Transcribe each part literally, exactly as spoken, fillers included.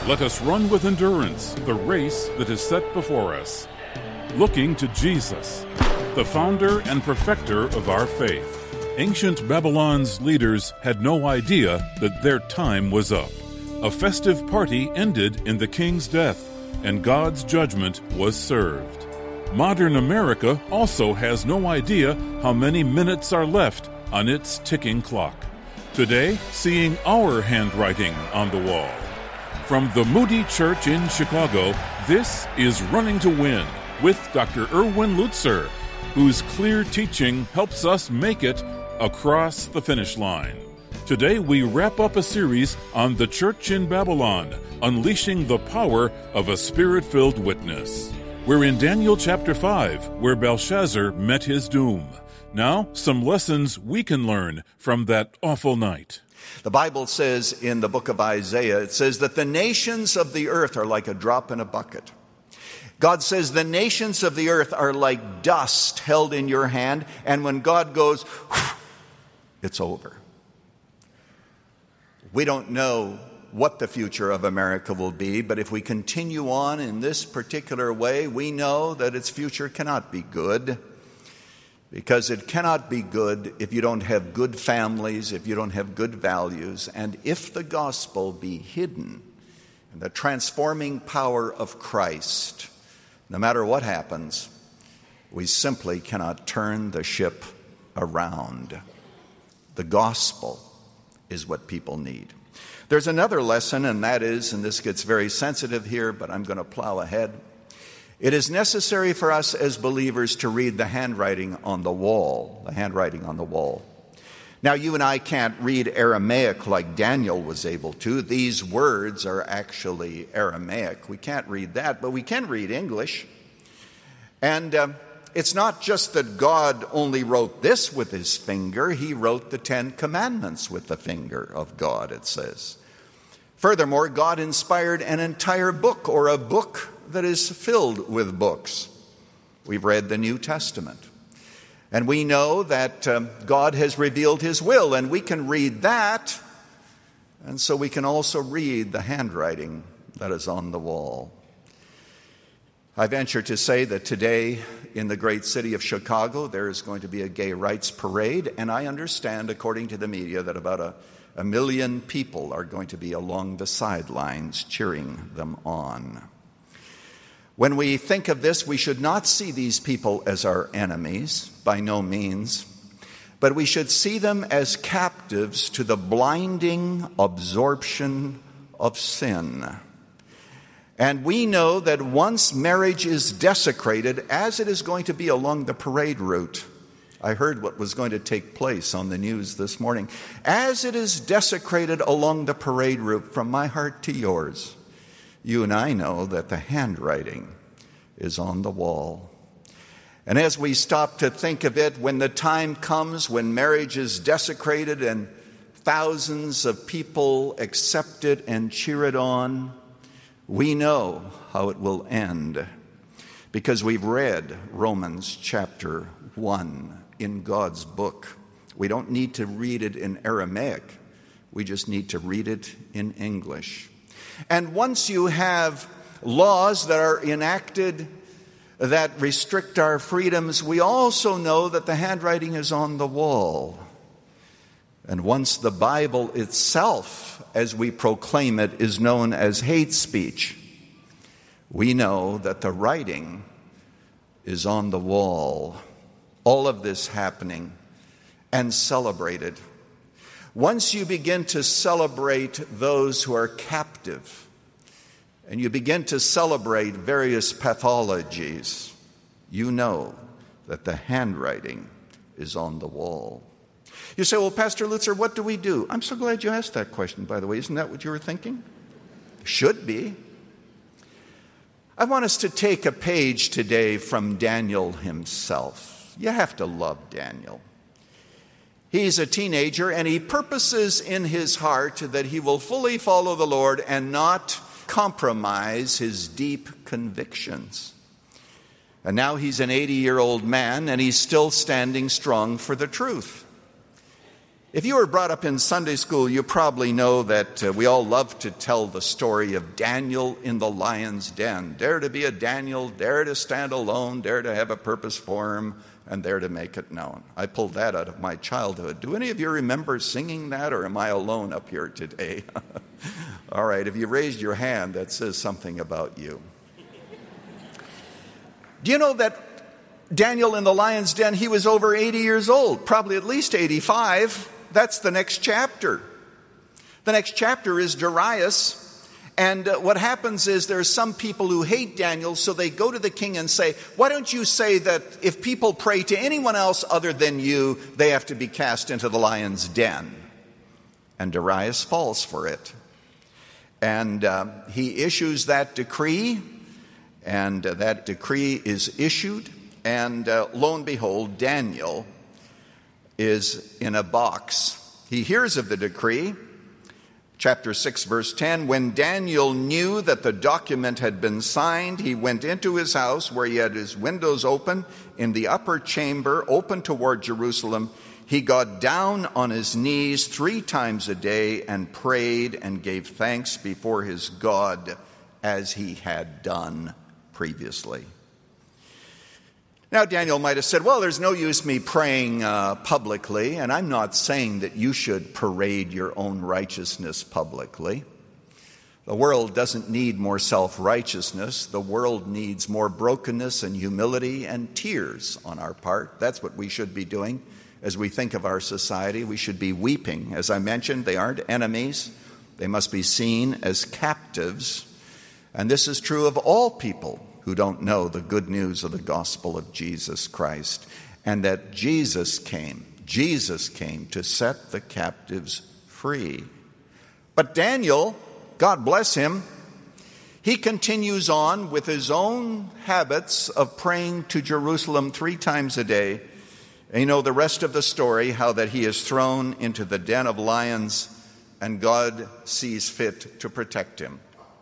Let us run with endurance the race that is set before us, looking to Jesus, the founder and perfecter of our faith. Ancient Babylon's leaders had no idea that their time was up. A festive party ended in the king's death, and God's judgment was served. Modern America also has no idea how many minutes are left on its ticking clock. Today, seeing our handwriting on the wall. From the Moody Church in Chicago, this is Running to Win with Doctor Erwin Lutzer, whose clear teaching helps us make it across the finish line. Today we wrap up a series on the church in Babylon, unleashing the power of a spirit-filled witness. We're in Daniel chapter five, where Belshazzar met his doom. Now, some lessons we can learn from that awful night. The Bible says in the book of Isaiah, it says that the nations of the earth are like a drop in a bucket. God says the nations of the earth are like dust held in your hand, and when God goes, it's over. We don't know what the future of America will be, but if we continue on in this particular way, we know that its future cannot be good, because it cannot be good if you don't have good families, if you don't have good values, and if the gospel be hidden in the transforming power of Christ, no matter what happens, we simply cannot turn the ship around. The gospel is what people need. There's another lesson, and that is, and this gets very sensitive here, but I'm going to plow ahead. It is necessary for us as believers to read the handwriting on the wall, the handwriting on the wall. Now, you and I can't read Aramaic like Daniel was able to. These words are actually Aramaic. We can't read that, but we can read English. And uh, it's not just that God only wrote this with his finger. He wrote the Ten Commandments with the finger of God, it says. Furthermore, God inspired an entire book, or a book that is filled with books. We've read the New Testament. And we know that um, God has revealed his will, and we can read that. And so we can also read the handwriting that is on the wall. I venture to say that today in the great city of Chicago, there is going to be a gay rights parade, and I understand, according to the media, that about a, a million people are going to be along the sidelines cheering them on. When we think of this, we should not see these people as our enemies, by no means, but we should see them as captives to the blinding absorption of sin. And we know that once marriage is desecrated, as it is going to be along the parade route, I heard what was going to take place on the news this morning, as it is desecrated along the parade route from my heart to yours, you and I know that the handwriting is on the wall. And as we stop to think of it, when the time comes when marriage is desecrated and thousands of people accept it and cheer it on, we know how it will end, because we've read Romans chapter one in God's book. We don't need to read it in Aramaic. We just need to read it in English. And once you have laws that are enacted that restrict our freedoms, we also know that the handwriting is on the wall. And once the Bible itself, as we proclaim it, is known as hate speech, we know that the writing is on the wall. All of this happening and celebrated. Once you begin to celebrate those who are captive, and you begin to celebrate various pathologies, you know that the handwriting is on the wall. You say, well, Pastor Lutzer, what do we do? I'm so glad you asked that question, by the way. Isn't that what you were thinking? Should be. I want us to take a page today from Daniel himself. You have to love Daniel. He's a teenager, and he purposes in his heart that he will fully follow the Lord and not compromise his deep convictions. And now he's an eighty-year-old man, and he's still standing strong for the truth. If you were brought up in Sunday school, you probably know that uh, we all love to tell the story of Daniel in the lion's den. Dare to be a Daniel, dare to stand alone, dare to have a purpose for him, and dare to make it known. I pulled that out of my childhood. Do any of you remember singing that, or am I alone up here today? All right, if you raised your hand, that says something about you. Do you know that Daniel in the lion's den, he was over eighty years old, probably at least eighty-five. That's the next chapter. The next chapter is Darius. And uh, what happens is there's some people who hate Daniel, so they go to the king and say, why don't you say that if people pray to anyone else other than you, they have to be cast into the lion's den? And Darius falls for it. And uh, he issues that decree, and uh, that decree is issued. And uh, lo and behold, Daniel is in a box. He hears of the decree. Chapter six, verse ten, when Daniel knew that the document had been signed, he went into his house where he had his windows open in the upper chamber, open toward Jerusalem. He got down on his knees three times a day and prayed and gave thanks before his God as he had done previously. Now, Daniel might have said, well, there's no use me praying uh, publicly, and I'm not saying that you should parade your own righteousness publicly. The world doesn't need more self-righteousness. The world needs more brokenness and humility and tears on our part. That's what we should be doing as we think of our society. We should be weeping. As I mentioned, they aren't enemies. They must be seen as captives. And this is true of all people who don't know the good news of the gospel of Jesus Christ, and that Jesus came, Jesus came to set the captives free. But Daniel, God bless him, he continues on with his own habits of praying to Jerusalem three times a day. And you know the rest of the story, how that he is thrown into the den of lions, and God sees fit to protect him.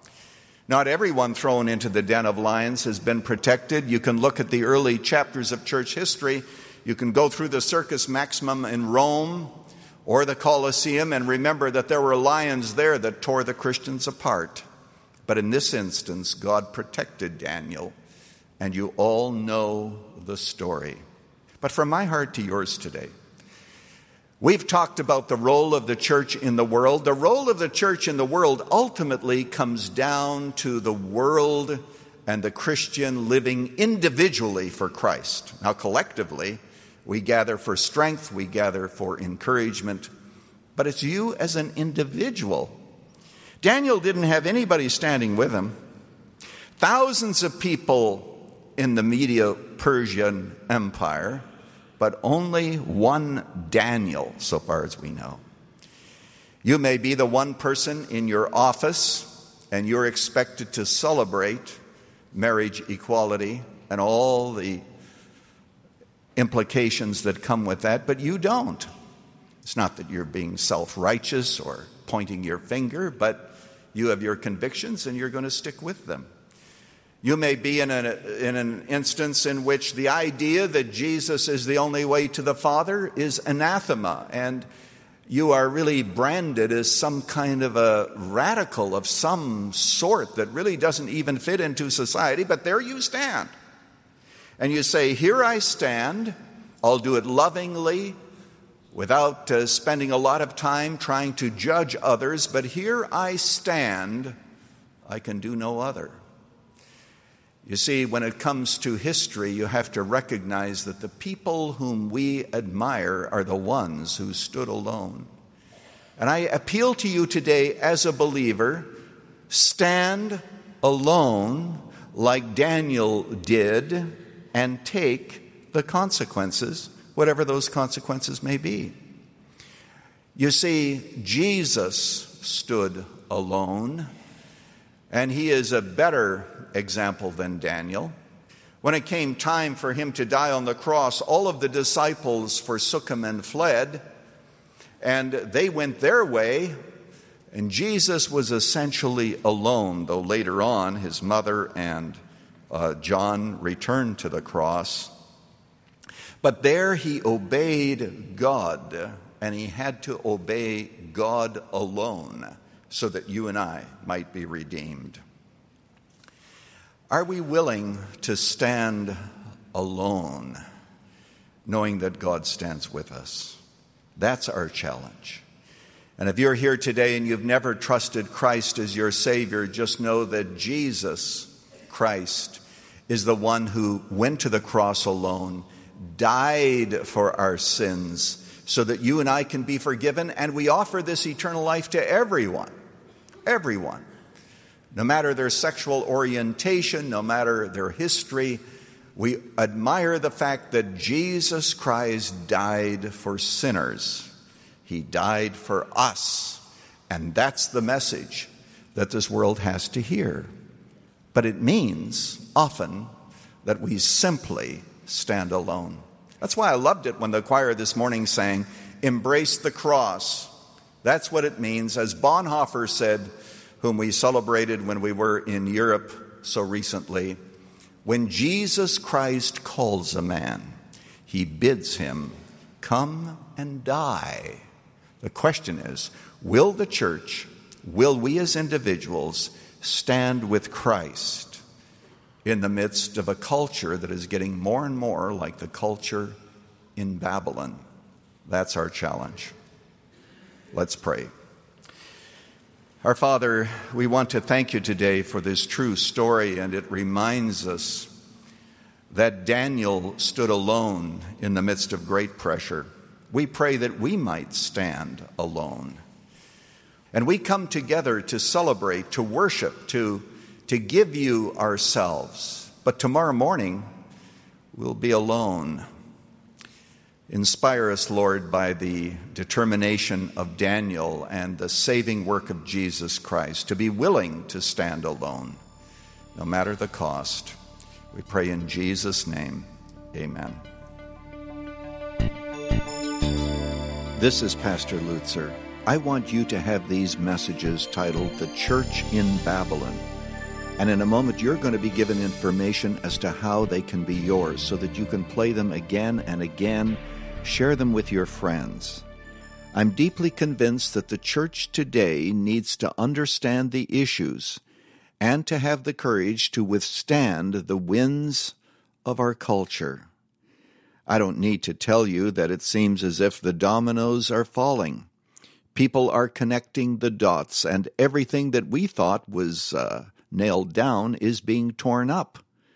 Not everyone thrown into the den of lions has been protected. You can look at the early chapters of church history. You can go through the Circus Maximus in Rome or the Colosseum and remember that there were lions there that tore the Christians apart. But in this instance, God protected Daniel, and you all know the story. But from my heart to yours today, we've talked about the role of the church in the world. The role of the church in the world ultimately comes down to the world and the Christian living individually for Christ. Now, collectively, we gather for strength, we gather for encouragement, but it's you as an individual. Daniel didn't have anybody standing with him. Thousands of people in the Medo-Persian Empire, but only one Daniel, so far as we know. You may be the one person in your office, and you're expected to celebrate marriage equality and all the implications that come with that, but you don't. It's not that you're being self-righteous or pointing your finger, but you have your convictions and you're going to stick with them. You may be in, a, in an instance in which the idea that Jesus is the only way to the Father is anathema, and you are really branded as some kind of a radical of some sort that really doesn't even fit into society, but there you stand. And you say, here I stand, I'll do it lovingly, without uh, spending a lot of time trying to judge others, but here I stand, I can do no other. You see, when it comes to history, you have to recognize that the people whom we admire are the ones who stood alone. And I appeal to you today as a believer, stand alone like Daniel did and take the consequences, whatever those consequences may be. You see, Jesus stood alone, and he is a better example than Daniel. When it came time for him to die on the cross, all of the disciples forsook him and fled, and they went their way, and Jesus was essentially alone, though later on his mother and uh, John returned to the cross. But there he obeyed God and he had to obey God alone so that you and I might be redeemed. Are we willing to stand alone, knowing that God stands with us? That's our challenge. And if you're here today and you've never trusted Christ as your Savior, just know that Jesus Christ is the one who went to the cross alone, died for our sins, so that you and I can be forgiven, and we offer this eternal life to everyone. Everyone. No matter their sexual orientation, no matter their history, we admire the fact that Jesus Christ died for sinners. He died for us. And that's the message that this world has to hear. But it means often that we simply stand alone. That's why I loved it when the choir this morning sang, "Embrace the cross." That's what it means. As Bonhoeffer said, whom we celebrated when we were in Europe so recently, when Jesus Christ calls a man, he bids him come and die. The question is, will the church, will we as individuals stand with Christ in the midst of a culture that is getting more and more like the culture in Babylon? That's our challenge. Let's pray. Our Father, we want to thank you today for this true story, and it reminds us that Daniel stood alone in the midst of great pressure. We pray that we might stand alone. And we come together to celebrate, to worship, to, to give you ourselves. But tomorrow morning, we'll be alone. Inspire us, Lord, by the determination of Daniel and the saving work of Jesus Christ, to be willing to stand alone, no matter the cost. We pray in Jesus' name, amen. This is Pastor Lutzer. I want you to have these messages titled The Church in Babylon. And in a moment, you're going to be given information as to how they can be yours so that you can play them again and again. Share them with your friends. I'm deeply convinced that the church today needs to understand the issues and to have the courage to withstand the winds of our culture. I don't need to tell you that it seems as if the dominoes are falling. People are connecting the dots, and everything that we thought was uh, nailed down is being torn up.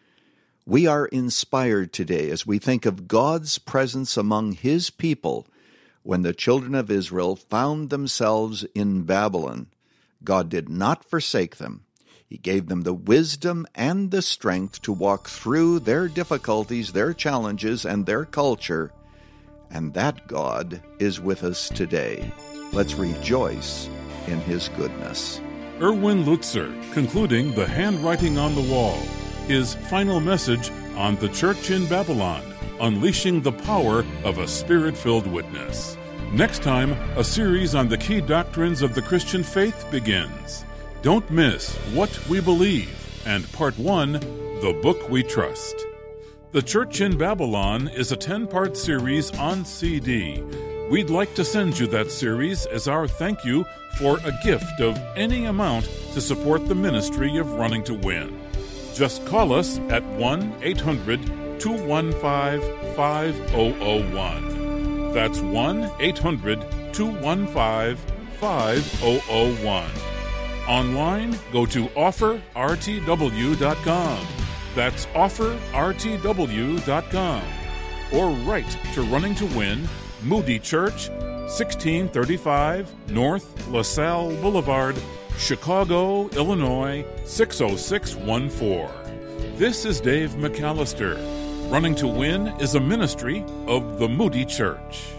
We are inspired today as we think of God's presence among His people when the children of Israel found themselves in Babylon. God did not forsake them. He gave them the wisdom and the strength to walk through their difficulties, their challenges, and their culture. And that God is with us today. Let's rejoice in His goodness. Erwin Lutzer, concluding The Handwriting on the Wall, his final message on the Church in Babylon, unleashing the power of a Spirit-filled witness. Next time, a series on the key doctrines of the Christian faith begins. Don't miss What We Believe and Part one, The Book We Trust. The Church in Babylon is a ten-part series on C D. We'd like to send you that series as our thank you for a gift of any amount to support the ministry of Running to Win. Just call us at one eight hundred two one five five zero zero one. That's one eight hundred two one five five zero zero one. Online, go to offer r t w dot com. That's offer r t w dot com. Or write to Running to Win, Moody Church, sixteen thirty-five North LaSalle Boulevard, Chicago, Illinois, six oh six one four. This is Dave McAllister. Running to Win is a ministry of the Moody Church.